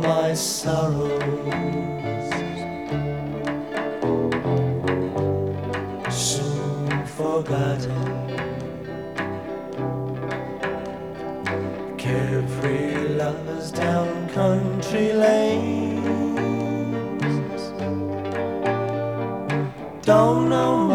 my sorrows, soon forgotten. Carefree lovers down country lanes, don't know